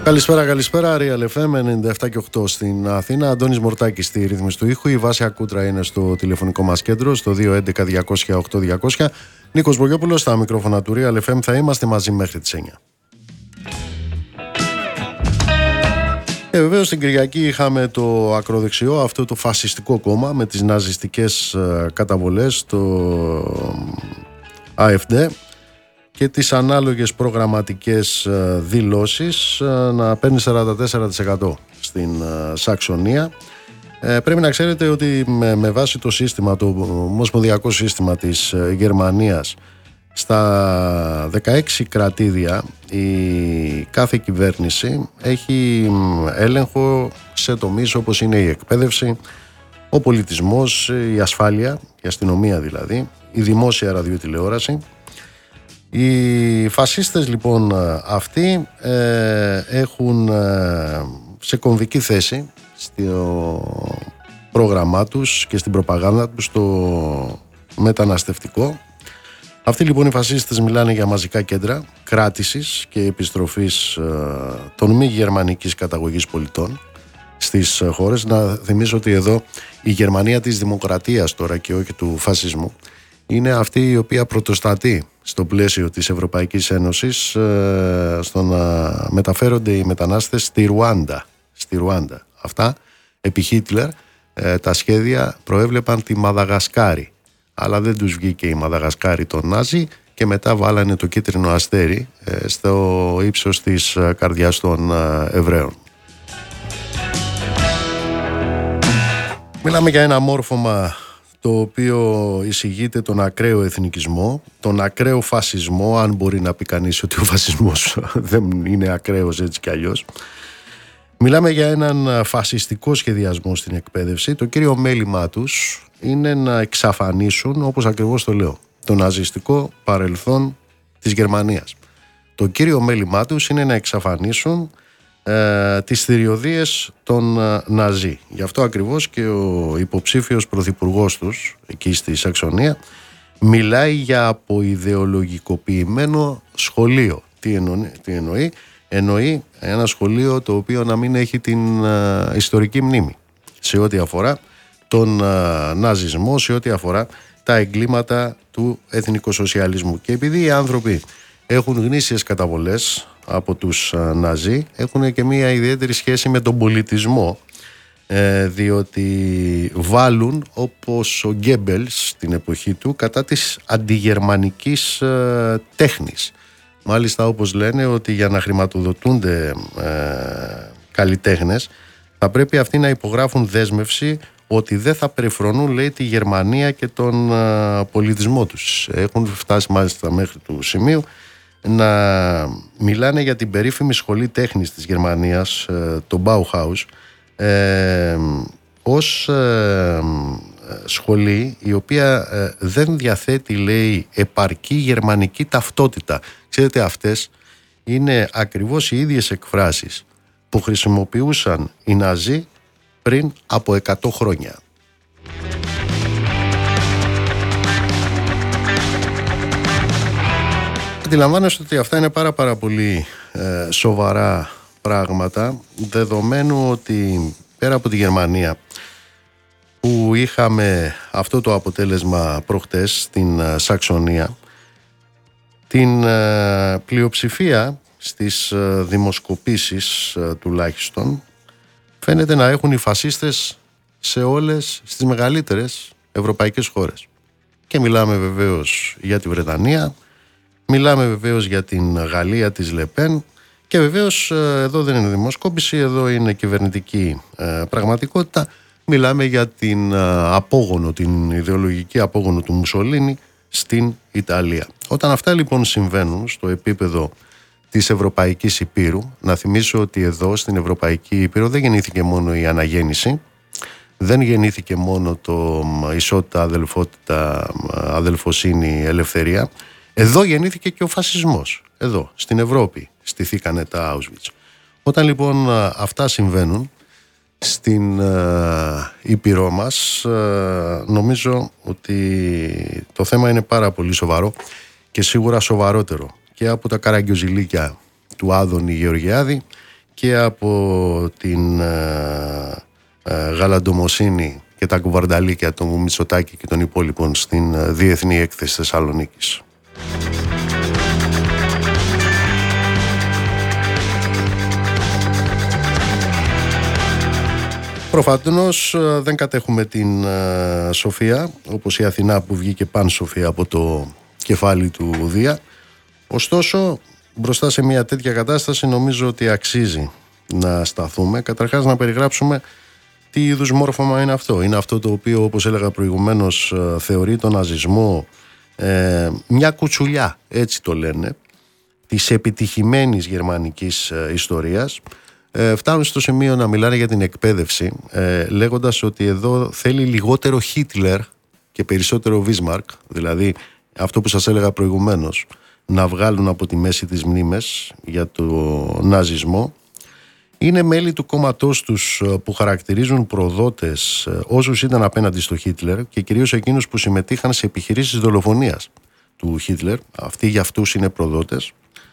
Καλησπέρα, Real FM 97 και 8 στην Αθήνα. Αντώνης Μορτάκης στη ρύθμιση του ήχου. Η Βάσια Κούτρα είναι στο τηλεφωνικό μας κέντρο, στο 211-200-8200. Νίκος Μπογιόπουλος στα μικρόφωνα του Real FM. Θα είμαστε μαζί μέχρι τις 9. Και βεβαίως την Κυριακή είχαμε το ακροδεξιό, αυτό το φασιστικό κόμμα με τις ναζιστικές καταβολές, το AfD, και τις ανάλογες προγραμματικές δηλώσεις να παίρνει 44% στην Σαξονία. Πρέπει να ξέρετε ότι με βάση το σύστημα, το ομοσπονδιακό σύστημα της Γερμανίας, στα 16 κρατήδια η κάθε κυβέρνηση έχει έλεγχο σε τομείς όπως είναι η εκπαίδευση, ο πολιτισμός, η ασφάλεια, η αστυνομία δηλαδή, η δημόσια ραδιοτηλεόραση. Οι φασίστες λοιπόν αυτοί έχουν σε κομβική θέση στο πρόγραμμά τους και στην προπαγάνδα τους το μεταναστευτικό. Αυτοί λοιπόν οι φασίστες μιλάνε για μαζικά κέντρα κράτησης και επιστροφής των μη γερμανικής καταγωγής πολιτών στις χώρες. Να θυμίσω ότι εδώ η Γερμανία της δημοκρατίας τώρα και όχι του φασισμού είναι αυτή η οποία πρωτοστατεί στο πλαίσιο της Ευρωπαϊκής Ένωσης στο να μεταφέρονται οι μετανάστες στη Ρουάντα. Αυτά επί Χίτλερ τα σχέδια προέβλεπαν τη Μαδαγασκάρη, αλλά δεν τους βγήκε η Μαδαγασκάρη των Νάζι και μετά βάλανε το κίτρινο αστέρι στο ύψος της καρδιάς των Εβραίων. Μιλάμε για ένα μόρφωμα το οποίο εισηγείται τον ακραίο εθνικισμό, τον ακραίο φασισμό, αν μπορεί να πει κανείς ότι ο φασισμός δεν είναι ακραίος έτσι κι αλλιώς. Μιλάμε για έναν φασιστικό σχεδιασμό στην εκπαίδευση. Το κύριο μέλημά τους είναι να εξαφανίσουν, όπως ακριβώς το λέω, το ναζιστικό παρελθόν της Γερμανίας. Το κύριο μέλημά τους είναι να εξαφανίσουν τις θηριωδίες των Ναζί. Γι' αυτό ακριβώς και ο υποψήφιος πρωθυπουργός τους εκεί στη Σαξονία μιλάει για αποειδεολογικοποιημένο σχολείο. Τι εννοεί? Εννοεί ένα σχολείο το οποίο να μην έχει την ιστορική μνήμη σε ό,τι αφορά τον ναζισμό, σε ό,τι αφορά τα εγκλήματα του εθνικοσοσιαλισμού. Και επειδή οι άνθρωποι έχουν γνήσιες καταβολές από τους Ναζί, έχουν και μια ιδιαίτερη σχέση με τον πολιτισμό, διότι βάλουν, όπως ο Γκέμπελς στην εποχή του, κατά της αντιγερμανικής τέχνης. Μάλιστα, όπως λένε, ότι για να χρηματοδοτούνται καλλιτέχνες θα πρέπει αυτοί να υπογράφουν δέσμευση ότι δεν θα περιφρονούν, λέει, τη Γερμανία και τον πολιτισμό τους. Έχουν φτάσει μάλιστα μέχρι του σημείου να μιλάνε για την περίφημη σχολή τέχνης της Γερμανίας, το Bauhaus, ως σχολή η οποία δεν διαθέτει, λέει, επαρκή γερμανική ταυτότητα. Ξέρετε, αυτές είναι ακριβώς οι ίδιες εκφράσεις που χρησιμοποιούσαν οι Ναζί πριν από 100 χρόνια. Αντιλαμβάνεστε ότι αυτά είναι πάρα πολύ σοβαρά πράγματα, δεδομένου ότι πέρα από τη Γερμανία που είχαμε αυτό το αποτέλεσμα προχτές στην Σαξονία, την πλειοψηφία στις δημοσκοπήσεις τουλάχιστον φαίνεται να έχουν οι φασίστες σε όλες στις μεγαλύτερες ευρωπαϊκές χώρες. Και μιλάμε βεβαίως για τη Βρετανία, μιλάμε βεβαίως για την Γαλλία της Λεπέν και βεβαίως εδώ δεν είναι δημοσκόπηση, εδώ είναι κυβερνητική πραγματικότητα. Μιλάμε για την απόγονο, την ιδεολογική απόγονο του Μουσολίνη στην Ιταλία. Όταν αυτά λοιπόν συμβαίνουν στο επίπεδο της Ευρωπαϊκής Υπήρου, να θυμίσω ότι εδώ στην Ευρωπαϊκή Υπήρο δεν γεννήθηκε μόνο η αναγέννηση, δεν γεννήθηκε μόνο το ισότητα, αδελφότητα, αδελφοσύνη, ελευθερία. Εδώ γεννήθηκε και ο φασισμός. Εδώ, στην Ευρώπη, στηθήκανε τα Auschwitz. Όταν λοιπόν αυτά συμβαίνουν στην Ήπειρό μας, νομίζω ότι το θέμα είναι πάρα πολύ σοβαρό και σίγουρα σοβαρότερο και από τα καραγκιόζηλίκια του Άδωνη Γεωργιάδη και από την γαλαντομοσύνη και τα κουβαρνταλίκια του Μητσοτάκη και των υπόλοιπων στην Διεθνή Έκθεση Θεσσαλονίκης. Προφανώς δεν κατέχουμε την σοφία, όπως η Αθηνά που βγήκε πανσοφία από το κεφάλι του Δία. Ωστόσο, μπροστά σε μια τέτοια κατάσταση νομίζω ότι αξίζει να σταθούμε. Καταρχάς να περιγράψουμε τι είδους μόρφωμα είναι αυτό. Είναι αυτό το οποίο, όπως έλεγα προηγουμένως, θεωρεί τον ναζισμό μια κουτσουλιά, έτσι το λένε, της επιτυχημένης γερμανικής ιστορίας. Φτάνουν στο σημείο να μιλάνε για την εκπαίδευση, λέγοντας ότι εδώ θέλει λιγότερο Χίτλερ και περισσότερο Βίσμαρκ, δηλαδή αυτό που σας έλεγα προηγουμένως, να βγάλουν από τη μέση τις μνήμες για το ναζισμό. Είναι μέλη του κόμματός τους που χαρακτηρίζουν προδότες όσους ήταν απέναντι στο Χίτλερ και κυρίως εκείνους που συμμετείχαν σε επιχειρήσεις δολοφονίας του Χίτλερ. Αυτοί για αυτούς είναι προδότες.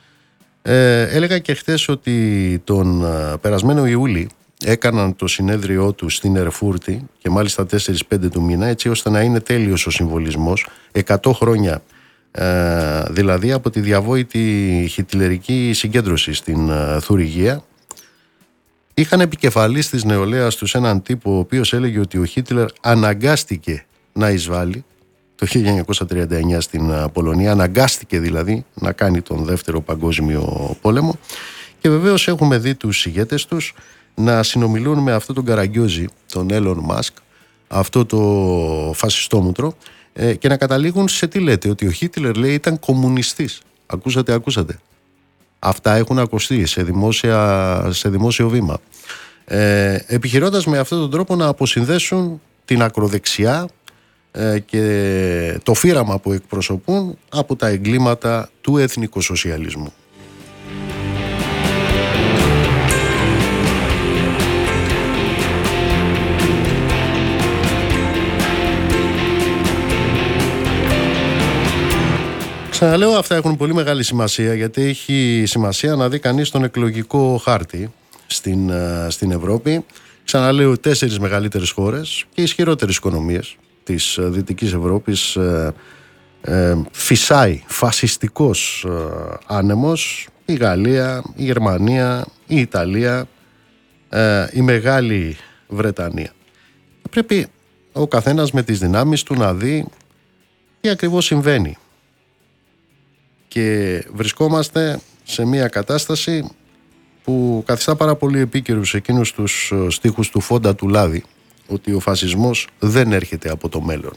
Έλεγα και χθες ότι τον περασμένο Ιούλη έκαναν το συνέδριό του στην Ερφούρτη και μάλιστα 4-5 του μήνα, έτσι ώστε να είναι τέλειος ο συμβολισμός 100 χρόνια δηλαδή από τη διαβόητη χιτλερική συγκέντρωση στην Θουριγία. Είχαν επικεφαλής της νεολαίας τους έναν τύπο ο οποίος έλεγε ότι ο Χίτλερ αναγκάστηκε να εισβάλλει το 1939 στην Πολωνία, αναγκάστηκε δηλαδή να κάνει τον δεύτερο παγκόσμιο πόλεμο, και βεβαίως έχουμε δει τους ηγέτες τους να συνομιλούν με αυτόν τον καραγκιόζη, τον Έλλον Μάσκ, αυτό το φασιστόμουτρο, και να καταλήγουν σε τι λέτε, ότι ο Χίτλερ λέει ήταν κομμουνιστής. Ακούσατε. Αυτά έχουν ακουστεί σε δημόσιο βήμα. Επιχειρώντας με αυτόν τον τρόπο να αποσυνδέσουν την ακροδεξιά και το φύραμα που εκπροσωπούν από τα εγκλήματα του εθνικοσοσιαλισμού. Ξαναλέω, αυτά έχουν πολύ μεγάλη σημασία, γιατί έχει σημασία να δει κανείς τον εκλογικό χάρτη στην Ευρώπη. Ξαναλέω, 4 μεγαλύτερες χώρες και ισχυρότερες οικονομίες της Δυτικής Ευρώπης, φυσάει φασιστικός άνεμος. Η Γαλλία, η Γερμανία, η Ιταλία, η Μεγάλη Βρετανία. Πρέπει ο καθένας με τις δυνάμεις του να δει τι ακριβώς συμβαίνει. Και βρισκόμαστε σε μια κατάσταση που καθιστά πάρα πολύ επίκαιρους εκείνους τους στίχους του Φόντα του Λάδη, ότι ο φασισμός δεν έρχεται από το μέλλον.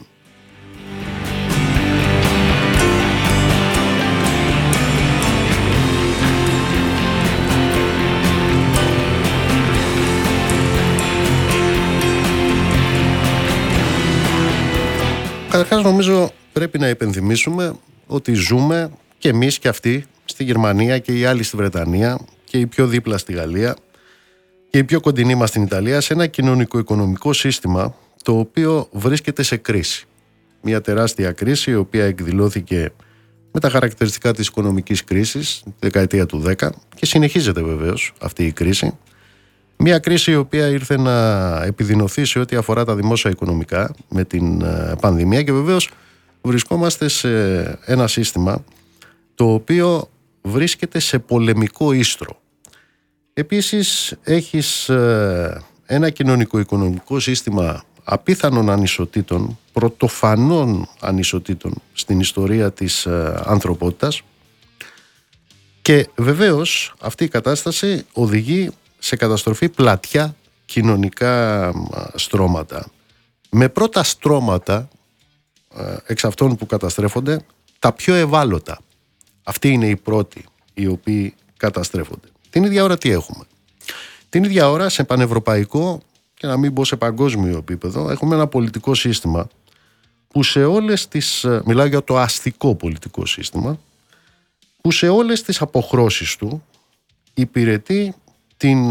Καταρχάς νομίζω πρέπει να υπενθυμίσουμε ότι ζούμε και εμείς και αυτοί στη Γερμανία και οι άλλοι στη Βρετανία και οι πιο δίπλα στη Γαλλία και οι πιο κοντινοί μας στην Ιταλία σε ένα κοινωνικο-οικονομικό σύστημα το οποίο βρίσκεται σε κρίση. Μια τεράστια κρίση η οποία εκδηλώθηκε με τα χαρακτηριστικά της οικονομικής κρίσης τη δεκαετία του 10 και συνεχίζεται βεβαίως αυτή η κρίση. Μια κρίση η οποία ήρθε να επιδεινωθεί σε ό,τι αφορά τα δημόσια οικονομικά με την πανδημία, και βεβαίως βρισκόμαστε σε ένα σύστημα το οποίο βρίσκεται σε πολεμικό ίστρο. Επίσης έχεις ένα κοινωνικο-οικονομικό σύστημα απίθανων ανισοτήτων, πρωτοφανών ανισοτήτων στην ιστορία της ανθρωπότητας, και βεβαίως αυτή η κατάσταση οδηγεί σε καταστροφή πλατιά κοινωνικά στρώματα. Με πρώτα στρώματα εξ αυτών που καταστρέφονται τα πιο ευάλωτα. Αυτοί είναι οι πρώτοι οι οποίοι καταστρέφονται. Την ίδια ώρα τι έχουμε? Την ίδια ώρα σε πανευρωπαϊκό και να μην πω σε παγκόσμιο επίπεδο έχουμε ένα πολιτικό σύστημα που σε όλες τις, μιλάω για το αστικό πολιτικό σύστημα, που σε όλες τις αποχρώσεις του υπηρετεί την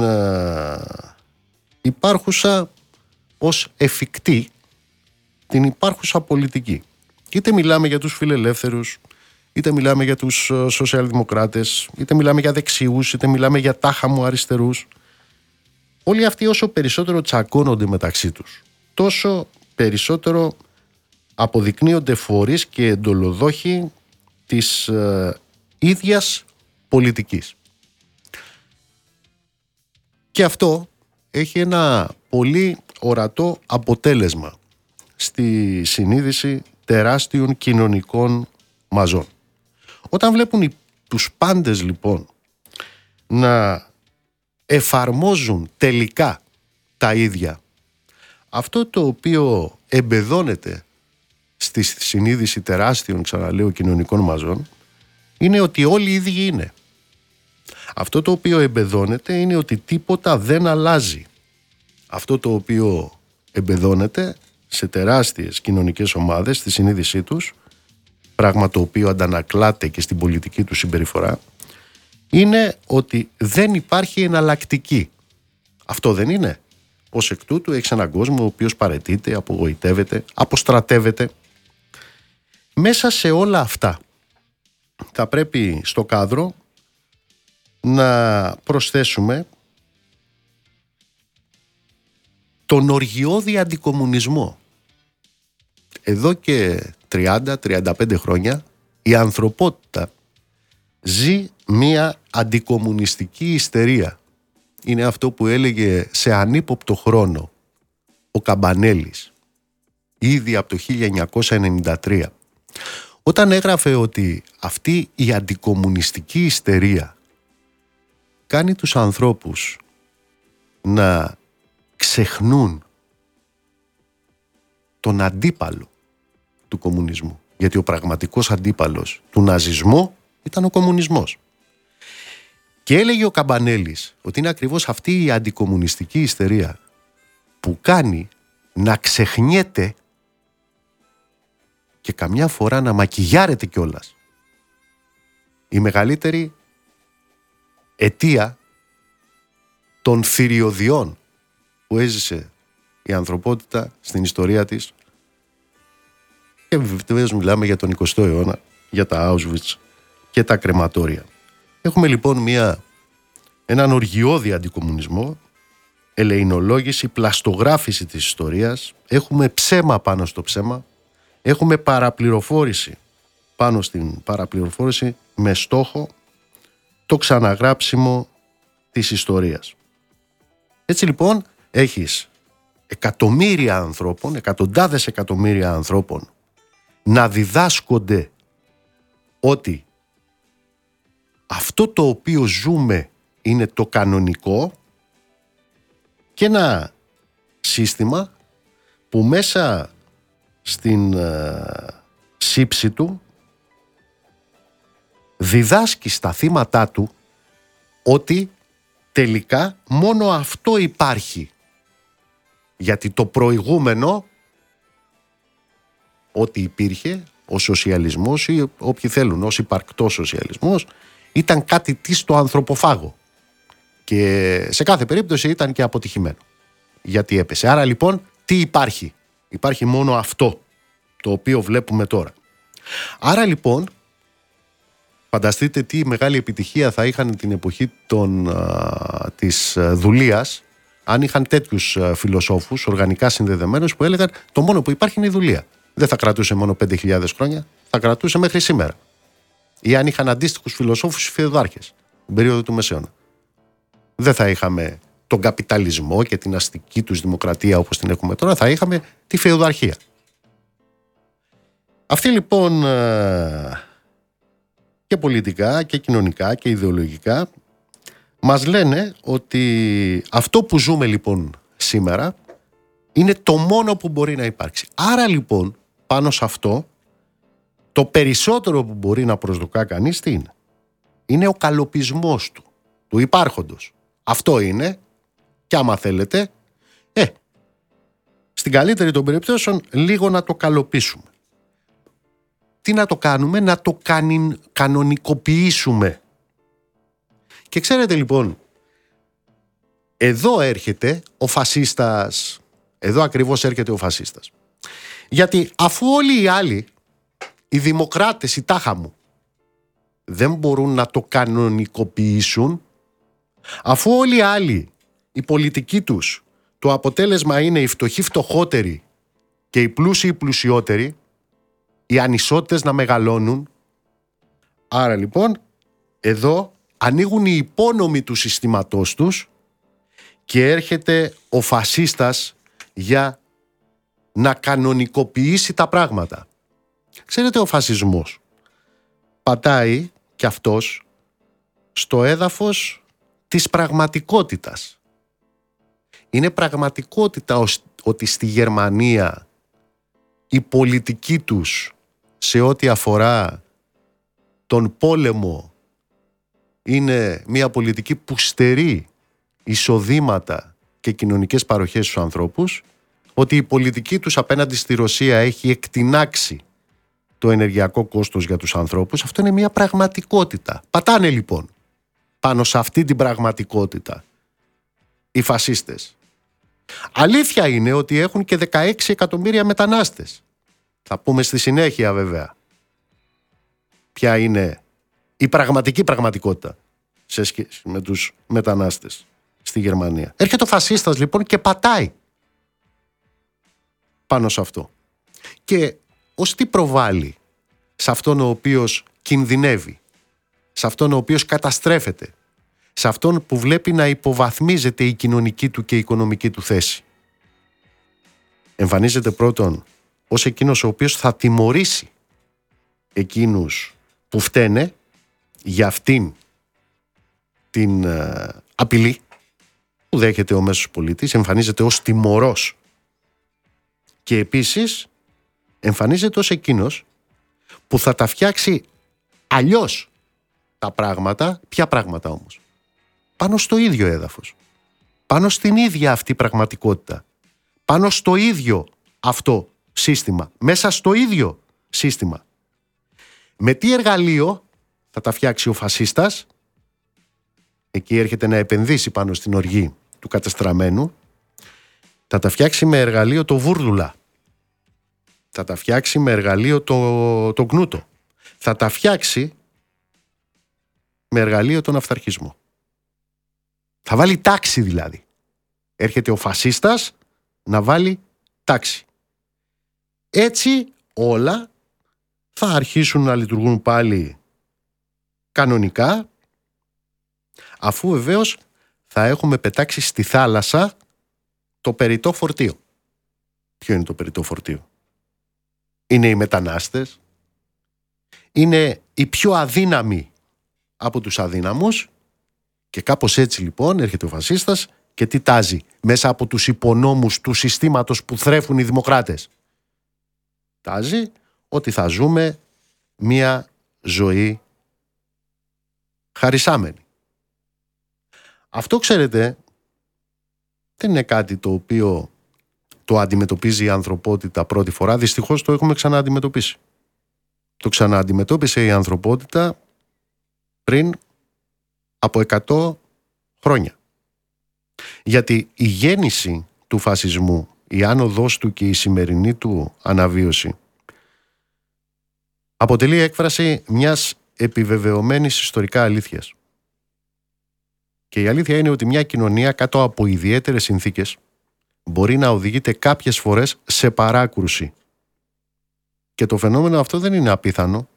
υπάρχουσα ως εφικτή την υπάρχουσα πολιτική. Είτε μιλάμε για τους φιλελεύθερους, είτε μιλάμε για τους σοσιαλδημοκράτες, είτε μιλάμε για δεξιούς, είτε μιλάμε για τάχα μου αριστερούς. Όλοι αυτοί όσο περισσότερο τσακώνονται μεταξύ τους, τόσο περισσότερο αποδεικνύονται φορείς και εντολοδόχοι της ίδιας πολιτικής. Και αυτό έχει ένα πολύ ορατό αποτέλεσμα στη συνείδηση τεράστιων κοινωνικών μαζών. Όταν βλέπουν τους πάντες λοιπόν να εφαρμόζουν τελικά τα ίδια, αυτό το οποίο εμπεδώνεται στη συνείδηση τεράστιων, ξαναλέω, κοινωνικών μαζών, είναι ότι όλοι οι ίδιοι είναι. Αυτό το οποίο εμπεδώνεται είναι ότι τίποτα δεν αλλάζει. Αυτό το οποίο εμπεδώνεται σε τεράστιες κοινωνικές ομάδες, στη συνείδησή τους, πράγμα το οποίο αντανακλάται και στην πολιτική του συμπεριφορά, είναι ότι δεν υπάρχει εναλλακτική. Αυτό δεν είναι. Ως εκ τούτου έχεις έναν κόσμο ο οποίος παραιτείται, απογοητεύεται, αποστρατεύεται. Μέσα σε όλα αυτά θα πρέπει στο κάδρο να προσθέσουμε τον οργιώδη αντικομμουνισμό. Εδώ και 30-35 χρόνια η ανθρωπότητα ζει μία αντικομμουνιστική ιστερία. Είναι αυτό που έλεγε σε ανύποπτο χρόνο ο Καμπανέλης ήδη από το 1993, όταν έγραφε ότι αυτή η αντικομμουνιστική ιστερία κάνει τους ανθρώπους να ξεχνούν τον αντίπαλο του κομμουνισμού. Γιατί ο πραγματικός αντίπαλος του ναζισμού ήταν ο κομμουνισμός. Και έλεγε ο Καμπανέλης ότι είναι ακριβώς αυτή η αντικομμουνιστική ιστερία που κάνει να ξεχνιέται και καμιά φορά να μακιγιάρεται κιόλας η μεγαλύτερη αιτία των θηριωδιών που έζησε η ανθρωπότητα στην ιστορία της, και βεβαίως μιλάμε για τον 20ο αιώνα, για τα Auschwitz και τα κρεματόρια. Έχουμε λοιπόν έναν οργιώδη αντικομμουνισμό, ελεηνολόγηση, πλαστογράφηση της ιστορίας, έχουμε ψέμα πάνω στο ψέμα, έχουμε παραπληροφόρηση πάνω στην παραπληροφόρηση με στόχο το ξαναγράψιμο της ιστορίας. Έτσι λοιπόν έχεις εκατομμύρια ανθρώπων, εκατοντάδες εκατομμύρια ανθρώπων να διδάσκονται ότι αυτό το οποίο ζούμε είναι το κανονικό, και ένα σύστημα που μέσα στην σύψη του διδάσκει στα θύματά του ότι τελικά μόνο αυτό υπάρχει. Γιατί το προηγούμενο, ό,τι υπήρχε, ο σοσιαλισμός ή όποιοι θέλουν ως υπαρκτός σοσιαλισμός, ήταν κάτι τι στο ανθρωποφάγο. Και σε κάθε περίπτωση ήταν και αποτυχημένο. Γιατί έπεσε. Άρα λοιπόν τι υπάρχει? Υπάρχει μόνο αυτό το οποίο βλέπουμε τώρα. Άρα λοιπόν φανταστείτε τι μεγάλη επιτυχία θα είχαν την εποχή της δουλείας αν είχαν τέτοιους φιλοσόφους οργανικά συνδεδεμένους που έλεγαν το μόνο που υπάρχει είναι η δουλεία. Δεν θα κρατούσε μόνο 5.000 χρόνια, θα κρατούσε μέχρι σήμερα. Ή αν είχαν αντίστοιχους φιλοσόφους οι φεουδάρχες την περίοδο του Μεσαίωνα. Δεν θα είχαμε τον καπιταλισμό και την αστική τους δημοκρατία όπως την έχουμε τώρα, θα είχαμε τη φεουδαρχία. Αυτοί λοιπόν και πολιτικά και κοινωνικά και ιδεολογικά μας λένε ότι αυτό που ζούμε λοιπόν σήμερα είναι το μόνο που μπορεί να υπάρξει. Άρα λοιπόν πάνω σε αυτό το περισσότερο που μπορεί να προσδοκά κανείς τι είναι? Είναι ο καλοπισμός του υπάρχοντος. Αυτό είναι, και άμα θέλετε, στην καλύτερη των περιπτώσεων λίγο να το καλοπίσουμε. Τι να το κάνουμε? Να το κανονικοποιήσουμε. Και ξέρετε λοιπόν, εδώ έρχεται ο φασίστας. Εδώ ακριβώς έρχεται ο φασίστας. Γιατί αφού όλοι οι άλλοι, οι δημοκράτες, οι τάχα μου, δεν μπορούν να το κανονικοποιήσουν, αφού όλοι οι άλλοι, η πολιτική τους, το αποτέλεσμα είναι οι φτωχοί φτωχότεροι και οι πλούσιοι πλουσιότεροι, οι ανισότητες να μεγαλώνουν. Άρα λοιπόν εδώ ανοίγουν οι υπόνομοι του συστήματός τους και έρχεται ο φασίστας για να κανονικοποιήσει τα πράγματα. Ξέρετε, ο φασισμός πατάει κι αυτός στο έδαφος της πραγματικότητας. Είναι πραγματικότητα ότι στη Γερμανία η πολιτική τους σε ό,τι αφορά τον πόλεμο είναι μια πολιτική που στερεί εισοδήματα και κοινωνικές παροχές στους ανθρώπους, ότι η πολιτική τους απέναντι στη Ρωσία έχει εκτινάξει το ενεργειακό κόστος για τους ανθρώπους. Αυτό είναι μια πραγματικότητα. Πατάνε λοιπόν πάνω σε αυτή την πραγματικότητα οι φασίστες. Αλήθεια είναι ότι έχουν και 16 εκατομμύρια μετανάστες. Θα πούμε στη συνέχεια βέβαια ποια είναι η πραγματική πραγματικότητα σε σχέση με τους μετανάστες στη Γερμανία. Έρχεται ο φασίστας λοιπόν και πατάει πάνω σε αυτό. Και ως τι προβάλλει σε αυτόν ο οποίος κινδυνεύει, σε αυτόν ο οποίος καταστρέφεται, σε αυτόν που βλέπει να υποβαθμίζεται η κοινωνική του και η οικονομική του θέση. Εμφανίζεται πρώτον ως εκείνος ο οποίος θα τιμωρήσει εκείνους που φταίνε για αυτήν την απειλή που δέχεται ο μέσος πολίτης. Εμφανίζεται ως τιμωρός και επίσης εμφανίζεται ως εκείνος που θα τα φτιάξει αλλιώς τα πράγματα. Ποια πράγματα όμως? Πάνω στο ίδιο έδαφος, πάνω στην ίδια αυτή πραγματικότητα, πάνω στο ίδιο αυτό σύστημα, μέσα στο ίδιο σύστημα. Με τι εργαλείο θα τα φτιάξει ο φασίστας? Εκεί έρχεται να επενδύσει πάνω στην οργή του κατεστραμμένου. Θα τα φτιάξει με εργαλείο το βούρδουλα. Θα τα φτιάξει με εργαλείο το κνούτο. Θα τα φτιάξει με εργαλείο τον αυταρχισμό. Θα βάλει τάξη δηλαδή. Έρχεται ο φασίστας να βάλει τάξη. Έτσι όλα θα αρχίσουν να λειτουργούν πάλι κανονικά, αφού βεβαίως θα έχουμε πετάξει στη θάλασσα το περιττό φορτίο. Ποιο είναι το περιττό φορτίο? Είναι οι μετανάστες, είναι οι πιο αδύναμοι από τους αδύναμους, και κάπως έτσι λοιπόν έρχεται ο φασίστας και τι τάζει μέσα από τους υπονόμους του συστήματος που θρέφουν οι δημοκράτες? Τάζει ότι θα ζούμε μία ζωή χαρισάμενη. Αυτό, ξέρετε, δεν είναι κάτι το οποίο το αντιμετωπίζει η ανθρωπότητα πρώτη φορά. Δυστυχώς το έχουμε ξανααντιμετωπίσει. Το ξανααντιμετώπισε η ανθρωπότητα πριν από 100 χρόνια. Γιατί η γέννηση του φασισμού, η άνοδός του και η σημερινή του αναβίωση αποτελεί έκφραση μιας επιβεβαιωμένης ιστορικά αλήθειας. Και η αλήθεια είναι ότι μια κοινωνία κάτω από ιδιαίτερες συνθήκες μπορεί να οδηγείται κάποιες φορές σε παράκρουση. Και το φαινόμενο αυτό δεν είναι απίθανο,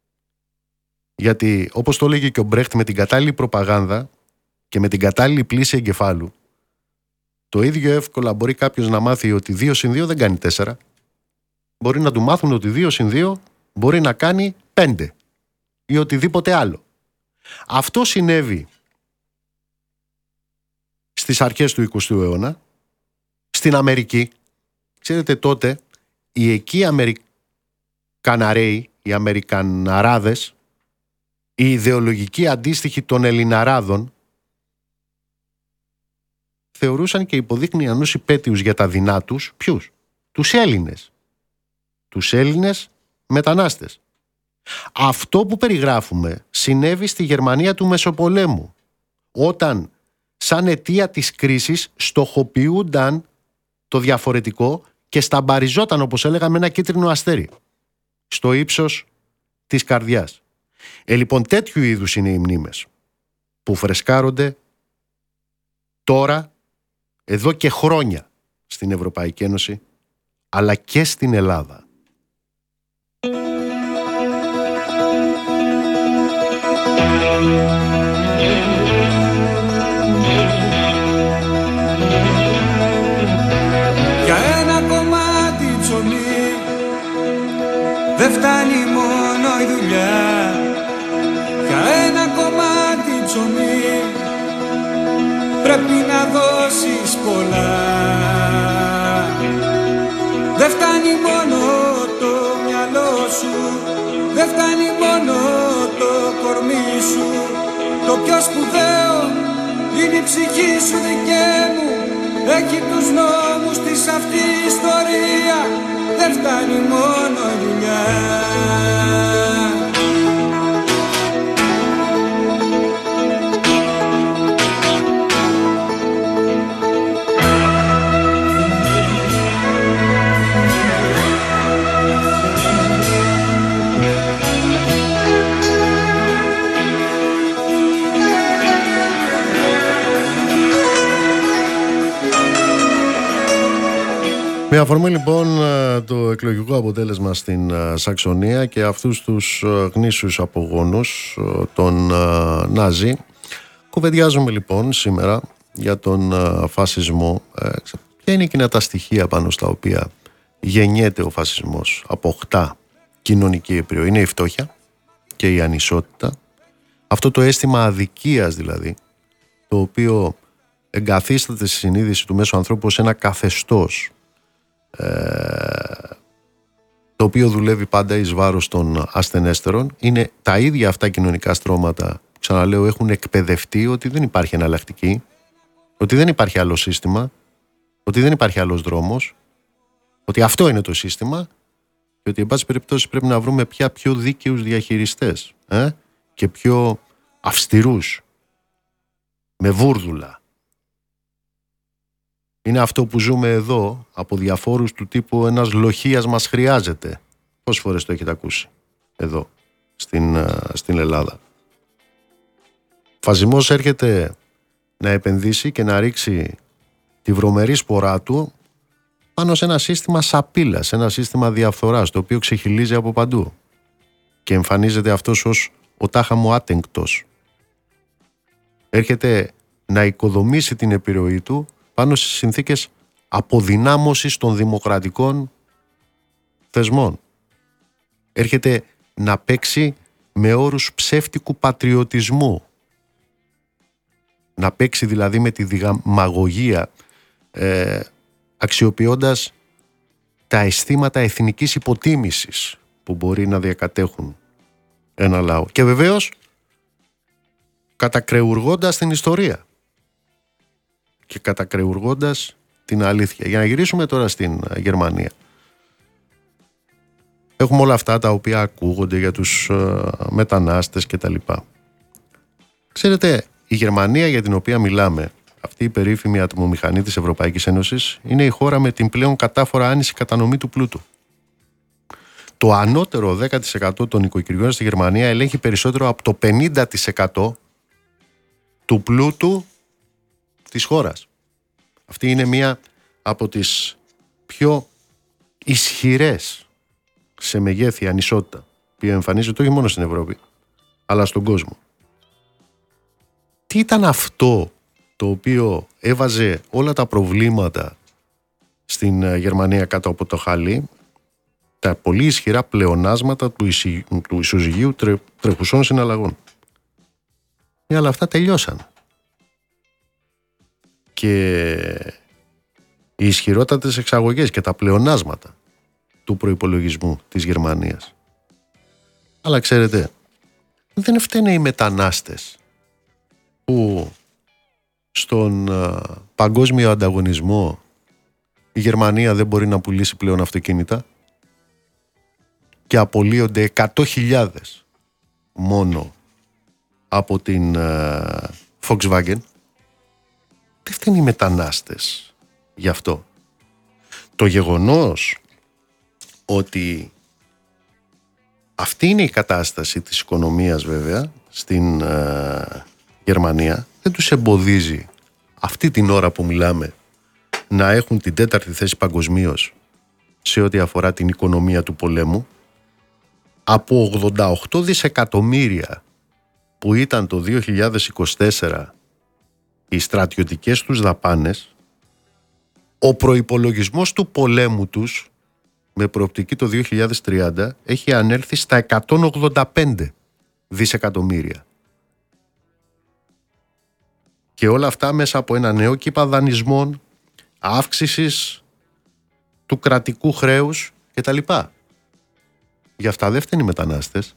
γιατί όπως το έλεγε και ο Μπρέχτ, με την κατάλληλη προπαγάνδα και με την κατάλληλη πλήση εγκεφάλου, το ίδιο εύκολα μπορεί κάποιος να μάθει ότι 2 συν 2 δεν κάνει 4. Μπορεί να του μάθουν ότι 2 συν 2 μπορεί να κάνει 5 ή οτιδήποτε άλλο. Αυτό συνέβη στις αρχές του 20ου αιώνα στην Αμερική. Ξέρετε, τότε οι εκεί Αμερικαναρέοι, οι Αμερικαναράδες, η ιδεολογική αντίστοιχη των Ελληναράδων, θεωρούσαν και υποδείχνιαν ως υπέτειους για τα δεινά τους ποιους? Τους Έλληνες. Τους Έλληνες μετανάστες. Αυτό που περιγράφουμε συνέβη στη Γερμανία του Μεσοπολέμου, όταν σαν αιτία της κρίσης στοχοποιούνταν το διαφορετικό και σταμπαριζόταν, όπως έλεγαμε, ένα κίτρινο αστέρι στο ύψος της καρδιάς. Λοιπόν, τέτοιου είδους είναι οι μνήμες που φρεσκάρονται τώρα, εδώ και χρόνια στην Ευρωπαϊκή Ένωση, αλλά και στην Ελλάδα. Για ένα κομμάτι ψωμί δεν φτάνει μόνο η δουλειά. Για ένα κομμάτι ψωμί πρέπει να δώσεις πολλά. Δεν φτάνει μόνο το μυαλό σου, δεν φτάνει μόνο το κορμί σου. Το πιο σπουδαίο είναι η ψυχή σου, δικέ μου. Έχει τους νόμους της αυτή η ιστορία. Δεν φτάνει μόνο η δουλειά. Με αφορμή λοιπόν το εκλογικό αποτέλεσμα στην Σαξονία και αυτούς τους γνήσιους απογόνους των Νάζι, κουβεντιάζουμε λοιπόν σήμερα για τον φασισμό. Ποια είναι εκείνα τα στοιχεία πάνω στα οποία γεννιέται ο φασισμός, αποκτά κοινωνική επηρεία? Είναι η φτώχεια και η ανισότητα, αυτό το αίσθημα αδικίας δηλαδή, το οποίο εγκαθίσταται στη συνείδηση του μέσου ανθρώπου ως ένα καθεστώς το οποίο δουλεύει πάντα εις βάρος των ασθενέστερων. Είναι τα ίδια αυτά κοινωνικά στρώματα, ξαναλέω, έχουν εκπαιδευτεί ότι δεν υπάρχει εναλλακτική, ότι δεν υπάρχει άλλο σύστημα, ότι δεν υπάρχει άλλος δρόμος, ότι αυτό είναι το σύστημα και ότι εν πάση περιπτώσει πρέπει να βρούμε πια πιο δίκαιους διαχειριστές και πιο αυστηρούς, με βούρδουλα. Είναι αυτό που ζούμε εδώ, από διαφόρους του τύπου ένας λοχείας μας χρειάζεται. Πόσες φορές το έχετε ακούσει εδώ, στην Ελλάδα? Ο φασισμός έρχεται να επενδύσει και να ρίξει τη βρωμερή σπορά του πάνω σε ένα σύστημα σαπίλας, ένα σύστημα διαφθοράς, το οποίο ξεχυλίζει από παντού και εμφανίζεται αυτός ως ο τάχα μου άτεγκτος. Έρχεται να οικοδομήσει την επιρροή του πάνω στις συνθήκες αποδυνάμωσης των δημοκρατικών θεσμών. Έρχεται να παίξει με όρους ψεύτικου πατριωτισμού. Να παίξει δηλαδή με τη δημαγωγία, αξιοποιώντας τα αισθήματα εθνικής υποτίμησης που μπορεί να διακατέχουν ένα λαό. Και βεβαίως κατακρεουργώντας την ιστορία και κατακρεουργώντας την αλήθεια. Για να γυρίσουμε τώρα στην Γερμανία. Έχουμε όλα αυτά τα οποία ακούγονται για τους μετανάστες και τα λοιπά. Ξέρετε, η Γερμανία για την οποία μιλάμε, αυτή η περίφημη ατμομηχανή της Ευρωπαϊκής Ένωσης, είναι η χώρα με την πλέον κατάφορα άνηση κατανομή του πλούτου. Το ανώτερο 10% των οικοκυριών στη Γερμανία ελέγχει περισσότερο από το 50% του πλούτου της χώρας. Αυτή είναι μία από τις πιο ισχυρές σε μεγέθη ανισότητα που εμφανίζεται όχι μόνο στην Ευρώπη αλλά στον κόσμο. Τι ήταν αυτό το οποίο έβαζε όλα τα προβλήματα στην Γερμανία κάτω από το χαλί? Τα πολύ ισχυρά πλεονάσματα του ισοζυγίου τρεχουσών συναλλαγών. Αλλά αυτά τελειώσαν. Και οι ισχυρότατες εξαγωγές και τα πλεονάσματα του προϋπολογισμού της Γερμανίας. Αλλά ξέρετε, δεν φταίνε οι μετανάστες που στον παγκόσμιο ανταγωνισμό η Γερμανία δεν μπορεί να πουλήσει πλέον αυτοκίνητα και απολύονται 100.000 μόνο από την Volkswagen. Δεν φταίνουν οι μετανάστες γι' αυτό. Το γεγονός ότι Αυτή είναι η κατάσταση της οικονομίας βέβαια στην Γερμανία. Δεν τους εμποδίζει αυτή την ώρα που μιλάμε να έχουν την 4η θέση παγκοσμίως σε ό,τι αφορά την οικονομία του πολέμου. Από 88 δισεκατομμύρια που ήταν το 2024 οι στρατιωτικές τους δαπάνες, ο προϋπολογισμός του πολέμου τους με προοπτική το 2030 έχει ανέλθει στα 185 δισεκατομμύρια. Και όλα αυτά μέσα από ένα νέο κύμα δανεισμών, αύξησης του κρατικού χρέους κτλ. Γι' αυτά δεν φταίνουν οι μετανάστες.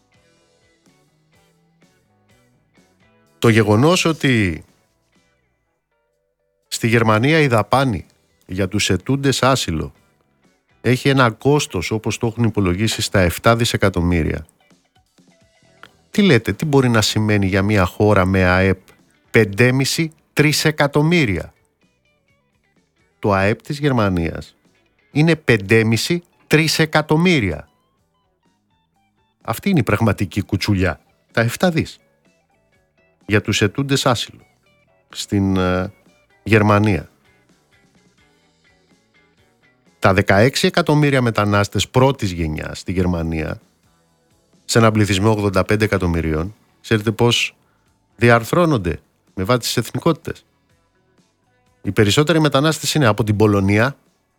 Το γεγονός ότι στη Γερμανία η δαπάνη για τους αιτούντες άσυλο έχει ένα κόστος, όπως το έχουν υπολογίσει, στα 7 δισεκατομμύρια. Τι λέτε, τι μπορεί να σημαίνει για μια χώρα με ΑΕΠ 5,5 τρισεκατομμύρια? Το ΑΕΠ της Γερμανίας είναι 5,5 τρισεκατομμύρια. Αυτή είναι η πραγματική κουτσουλιά. Τα 7 δις για τους αιτούντες άσυλο στην Γερμανία. Τα 16 εκατομμύρια μετανάστες πρώτης γενιάς στη Γερμανία, σε έναν πληθυσμό 85 εκατομμυρίων, ξέρετε πώς διαρθρώνονται με βάση τις εθνικότητες? Οι περισσότεροι μετανάστες είναι από την Πολωνία,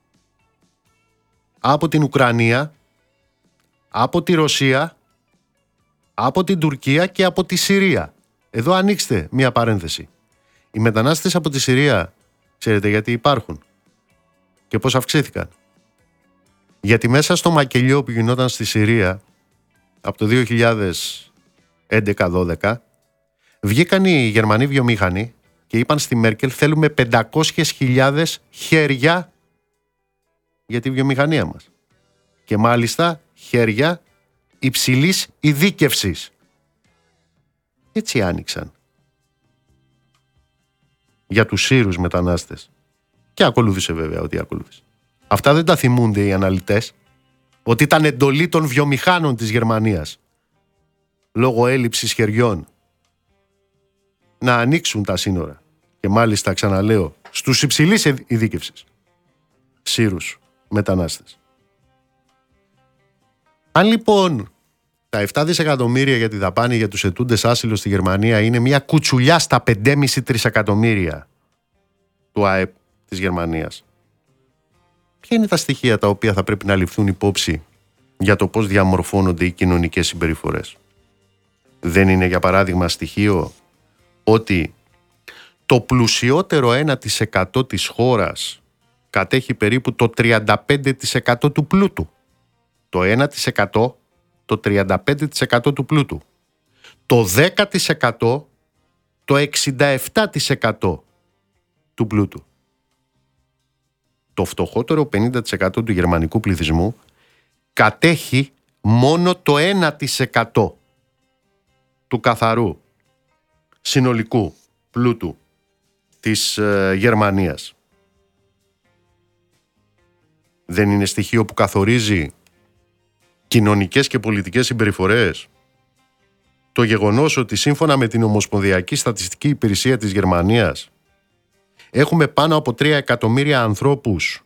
από την Ουκρανία, από τη Ρωσία, από την Τουρκία και από τη Συρία. Εδώ ανοίξτε μία παρένθεση. Οι μετανάστες από τη Συρία, ξέρετε γιατί υπάρχουν και πώς αυξήθηκαν? Γιατί μέσα στο μακελιό που γινόταν στη Συρία από το 2011-12 βγήκαν οι Γερμανοί βιομήχανοι και είπαν στη Μέρκελ, θέλουμε 500.000 χέρια για τη βιομηχανία μας. Και μάλιστα χέρια υψηλής ειδίκευσης. Έτσι άνοιξαν για τους Σύρους μετανάστες. Και ακολούθησε βέβαια ό,τι ακολούθησε. Αυτά δεν τα θυμούνται οι αναλυτές, ότι ήταν εντολή των βιομηχάνων της Γερμανίας λόγω έλλειψης χεριών να ανοίξουν τα σύνορα. Και μάλιστα, ξαναλέω, στους υψηλής ειδίκευσης Σύρους μετανάστες. Αν λοιπόν τα 7 δισεκατομμύρια για τη δαπάνη για τους αιτούντες άσυλο στη Γερμανία είναι μια κουτσουλιά στα 5,5 τρισεκατομμύρια του ΑΕΠ της Γερμανίας, ποια είναι τα στοιχεία τα οποία θα πρέπει να ληφθούν υπόψη για το πώς διαμορφώνονται οι κοινωνικές συμπεριφορές? Δεν είναι για παράδειγμα στοιχείο ότι το πλουσιότερο 1% της χώρας κατέχει περίπου το 35% του πλούτου. Το 1% το 35% του πλούτου. Το 10% το 67% του πλούτου. Το φτωχότερο 50% του γερμανικού πληθυσμού κατέχει μόνο το 1% του καθαρού συνολικού πλούτου της Γερμανίας. Δεν είναι στοιχείο που καθορίζει κοινωνικές και πολιτικές συμπεριφορές? Το γεγονός ότι σύμφωνα με την Ομοσπονδιακή Στατιστική Υπηρεσία της Γερμανίας έχουμε πάνω από 3 εκατομμύρια ανθρώπους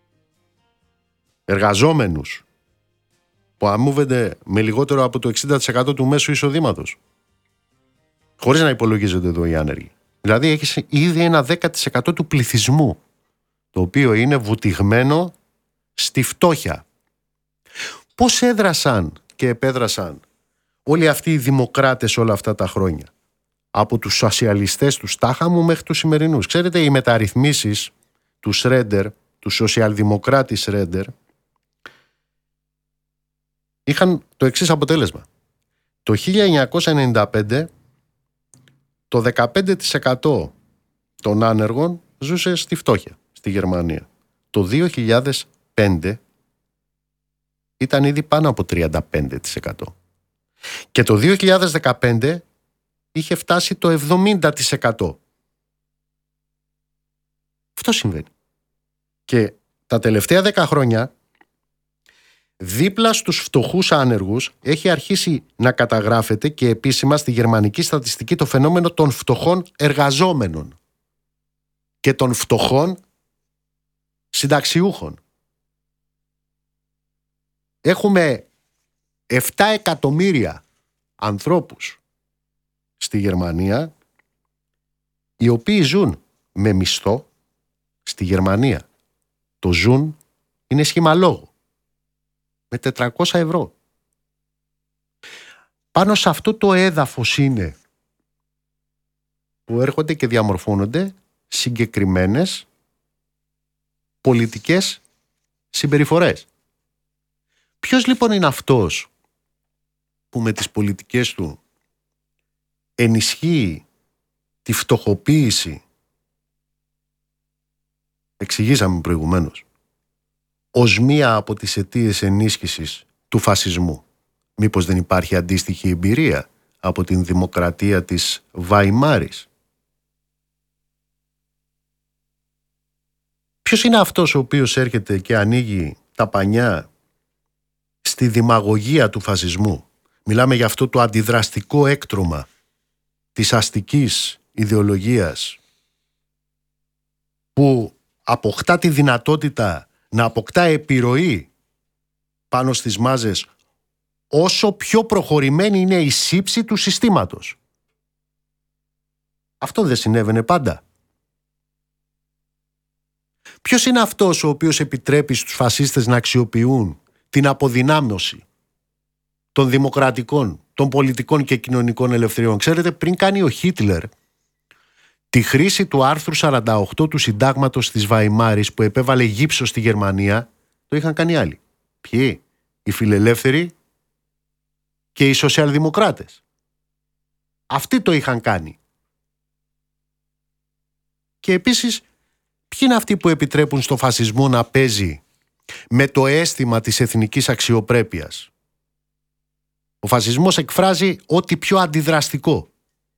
εργαζόμενους που αμείβονται με λιγότερο από το 60% του μέσου εισοδήματος, χωρίς να υπολογίζονται εδώ οι άνεργοι. Δηλαδή έχεις ήδη ένα 10% του πληθυσμού το οποίο είναι βουτυγμένο στη φτώχεια. Πώς έδρασαν και επέδρασαν όλοι αυτοί οι δημοκράτες όλα αυτά τα χρόνια? Από τους σοσιαλιστές του Στάχαμου μέχρι τους σημερινούς. Ξέρετε, οι μεταρρυθμίσεις του Σρέντερ, του σοσιαλδημοκράτη Σρέντερ, είχαν το εξής αποτέλεσμα. Το 1995 το 15% των άνεργων ζούσε στη φτώχεια στη Γερμανία. Το 2005 ήταν ήδη πάνω από 35%. Και το 2015 είχε φτάσει το 70%. Αυτό συμβαίνει. Και τα τελευταία 10 χρόνια δίπλα στους φτωχούς άνεργους έχει αρχίσει να καταγράφεται και επίσημα στη γερμανική στατιστική το φαινόμενο των φτωχών εργαζόμενων και των φτωχών συνταξιούχων. Έχουμε 7 εκατομμύρια ανθρώπους στη Γερμανία οι οποίοι ζουν με μισθό στη Γερμανία. Το ζουν είναι σχήμα λόγου. Με 400 ευρώ. Πάνω σε αυτό το έδαφος είναι που έρχονται και διαμορφώνονται συγκεκριμένες πολιτικές συμπεριφορές. Ποιος λοιπόν είναι αυτός που με τις πολιτικές του ενισχύει τη φτωχοποίηση, εξηγήσαμε προηγουμένως, ως μία από τις αιτίες ενίσχυσης του φασισμού? Μήπως δεν υπάρχει αντίστοιχη εμπειρία από την δημοκρατία της Βαϊμάρης? Ποιος είναι αυτός ο οποίος έρχεται και ανοίγει τα πανιά στη δημαγωγία του φασισμού? Μιλάμε για αυτό το αντιδραστικό έκτρωμα της αστικής ιδεολογίας που αποκτά τη δυνατότητα να αποκτά επιρροή πάνω στις μάζες όσο πιο προχωρημένη είναι η σύψη του συστήματος. Αυτό δεν συνέβαινε πάντα. Ποιος είναι αυτός ο οποίος επιτρέπει στους φασίστες να αξιοποιούν την αποδυνάμωση των δημοκρατικών, των πολιτικών και κοινωνικών ελευθεριών? Ξέρετε, πριν κάνει ο Χίτλερ τη χρήση του άρθρου 48 του συντάγματος της Βαϊμάρης που επέβαλε γύψο στη Γερμανία, το είχαν κάνει άλλοι. Ποιοι? Οι φιλελεύθεροι και οι σοσιαλδημοκράτες. Αυτοί το είχαν κάνει. Και επίσης, ποιοι είναι αυτοί που επιτρέπουν στο φασισμό να παίζει με το αίσθημα της εθνικής αξιοπρέπειας? Ο φασισμός εκφράζει ό,τι πιο αντιδραστικό.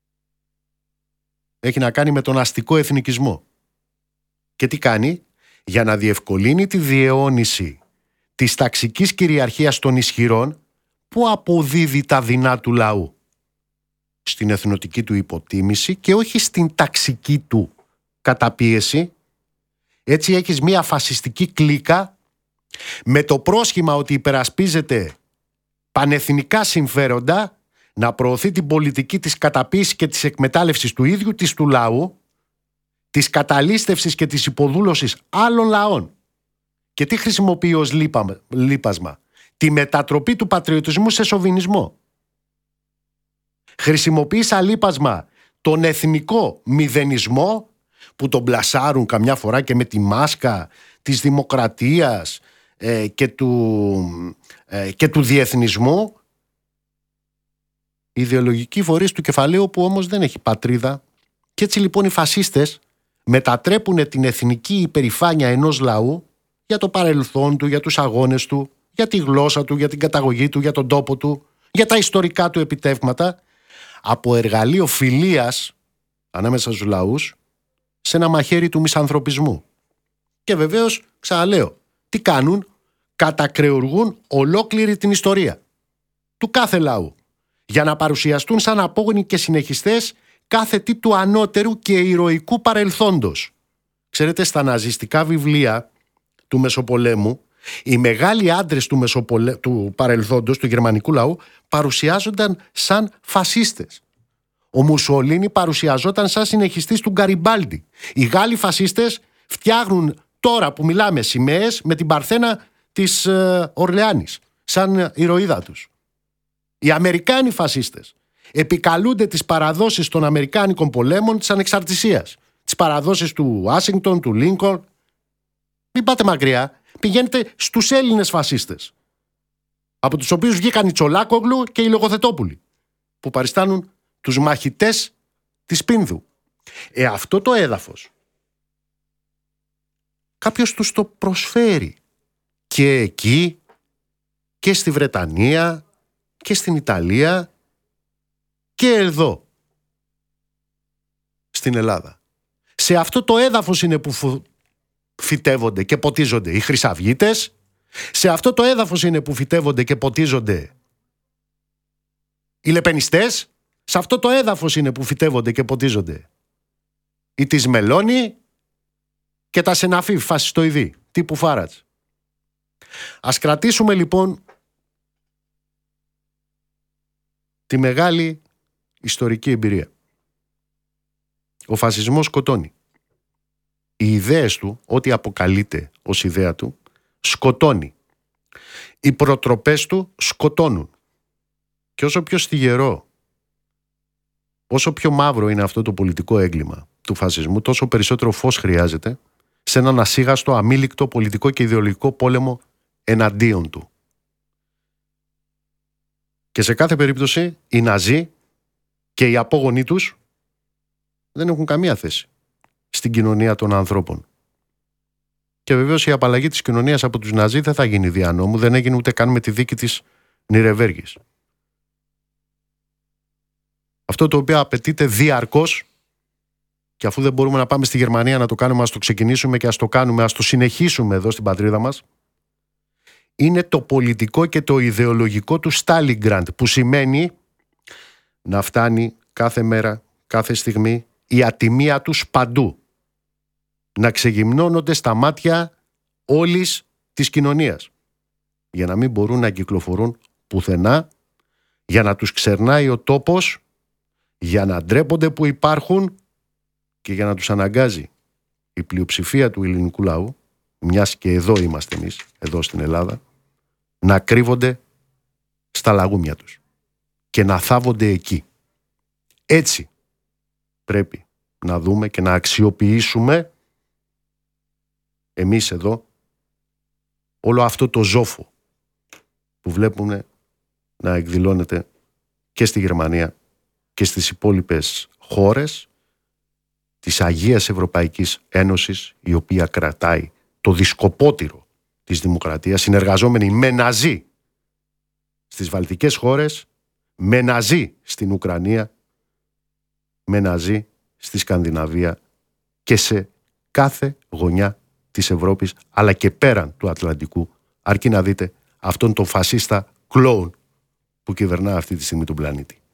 Έχει να κάνει με τον αστικό εθνικισμό. Και τι κάνει? Για να διευκολύνει τη διαιώνιση της ταξικής κυριαρχίας των ισχυρών, που αποδίδει τα δεινά του λαού στην εθνοτική του υποτίμηση και όχι στην ταξική του καταπίεση. Έτσι έχεις μια φασιστική κλίκα με το πρόσχημα ότι υπερασπίζεται πανεθνικά συμφέροντα, να προωθεί την πολιτική της καταπίεσης και της εκμετάλλευσης του ίδιου της του λαού, της καταλήστευσης και της υποδούλωσης άλλων λαών. Και τι χρησιμοποιεί ως λείπασμα? Τη μετατροπή του πατριωτισμού σε σοβινισμό. Χρησιμοποιεί σαν λείπασμα τον εθνικό μηδενισμό, που τον μπλασάρουν καμιά φορά και με τη μάσκα της δημοκρατίας και του διεθνισμού. Ιδεολογικοί φορείς του κεφαλαίου που όμως δεν έχει πατρίδα. Και έτσι λοιπόν οι φασίστες μετατρέπουν την εθνική υπερηφάνεια ενός λαού για το παρελθόν του, για τους αγώνες του, για τη γλώσσα του, για την καταγωγή του, για τον τόπο του, για τα ιστορικά του επιτεύγματα, από εργαλείο φιλίας ανάμεσα στους λαούς σε ένα μαχαίρι του μισανθρωπισμού. Και βεβαίως, ξαναλέω, τι κάνουν? Κατακρεουργούν ολόκληρη την ιστορία του κάθε λαού για να παρουσιαστούν σαν απόγονοι και συνεχιστές κάθε τι του ανώτερου και ηρωικού παρελθόντος. Ξέρετε, στα ναζιστικά βιβλία του Μεσοπολέμου, οι μεγάλοι άντρες του παρελθόντος, του γερμανικού λαού, παρουσιάζονταν σαν φασίστες. Ο Μουσολίνι παρουσιαζόταν σαν συνεχιστής του Γκαριμπάλντι. Οι Γάλλοι φασίστες φτιάχνουν τώρα που μιλάμε σημαίες με την Παρθένα της Ορλεάνης σαν ηρωίδα τους. Οι Αμερικάνοι φασίστες επικαλούνται τις παραδόσεις των Αμερικάνικων πολέμων της ανεξαρτησίας, τις παραδόσεις του Ουάσιγκτον, του Λίνκολν. Μην πάτε μακριά, πηγαίνετε στους Έλληνες φασίστες, από τους οποίους βγήκαν οι Τσολάκογλου και οι Λογοθετόπουλοι, που παριστάνουν τους μαχητές της Πίνδου. Αυτό το έδαφος κάποιος τους το προσφέρει και εκεί και στη Βρετανία και στην Ιταλία και εδώ στην Ελλάδα. Σε αυτό το έδαφος είναι που φυτεύονται και ποτίζονται οι χρυσαυγίτες, Σε αυτό το έδαφος είναι που φυτεύονται και ποτίζονται οι λεπενιστές. Σε αυτό το έδαφος είναι που φυτεύονται και ποτίζονται οι της Μελώνη και τα σεναφή φασιστοειδή τύπου Φάρατς. Ας κρατήσουμε λοιπόν τη μεγάλη ιστορική εμπειρία. Ο φασισμός σκοτώνει. Οι ιδέες του, ό,τι αποκαλείται ως ιδέα του, σκοτώνει. Οι προτροπές του σκοτώνουν. Και όσο πιο στιγερό, όσο πιο μαύρο είναι αυτό το πολιτικό έγκλημα του φασισμού, τόσο περισσότερο φως χρειάζεται σε έναν ασίγαστο, αμήλικτο πολιτικό και ιδεολογικό πόλεμο εναντίον του. Και σε κάθε περίπτωση οι Ναζί και οι απόγονοί τους δεν έχουν καμία θέση στην κοινωνία των ανθρώπων. Και βεβαίως η απαλλαγή της κοινωνίας από τους Ναζί δεν θα γίνει δια νόμου, δεν έγινε ούτε καν με τη δίκη της Νιρεβέργης. Αυτό το οποίο απαιτείται διαρκώς, και αφού δεν μπορούμε να πάμε στη Γερμανία να το κάνουμε, ας το ξεκινήσουμε και ας το κάνουμε, ας το συνεχίσουμε εδώ στην πατρίδα μας, είναι το πολιτικό και το ιδεολογικό του Στάλινγκραντ, που σημαίνει να φτάνει κάθε μέρα, κάθε στιγμή η ατιμία τους παντού. Να ξεγυμνώνονται στα μάτια όλης της κοινωνίας, για να μην μπορούν να κυκλοφορούν πουθενά, για να τους ξερνάει ο τόπος, για να ντρέπονται που υπάρχουν και για να τους αναγκάζει η πλειοψηφία του ελληνικού λαού, μιας και εδώ είμαστε εμείς, εδώ στην Ελλάδα, να κρύβονται στα λαγούμια τους και να θάβονται εκεί. Έτσι πρέπει να δούμε και να αξιοποιήσουμε εμείς εδώ όλο αυτό το ζόφο που βλέπουμε να εκδηλώνεται και στη Γερμανία και στις υπόλοιπες χώρες της Αγίας Ευρωπαϊκής Ένωσης, η οποία κρατάει το δισκοπότηρο της δημοκρατίας, συνεργαζόμενοι με Ναζί στις βαλτικές χώρες, με Ναζί στην Ουκρανία, με Ναζί στη Σκανδιναβία και σε κάθε γωνιά της Ευρώπης, αλλά και πέραν του Ατλαντικού, αρκεί να δείτε αυτόν τον φασίστα κλόουν που κυβερνά αυτή τη στιγμή τον πλανήτη.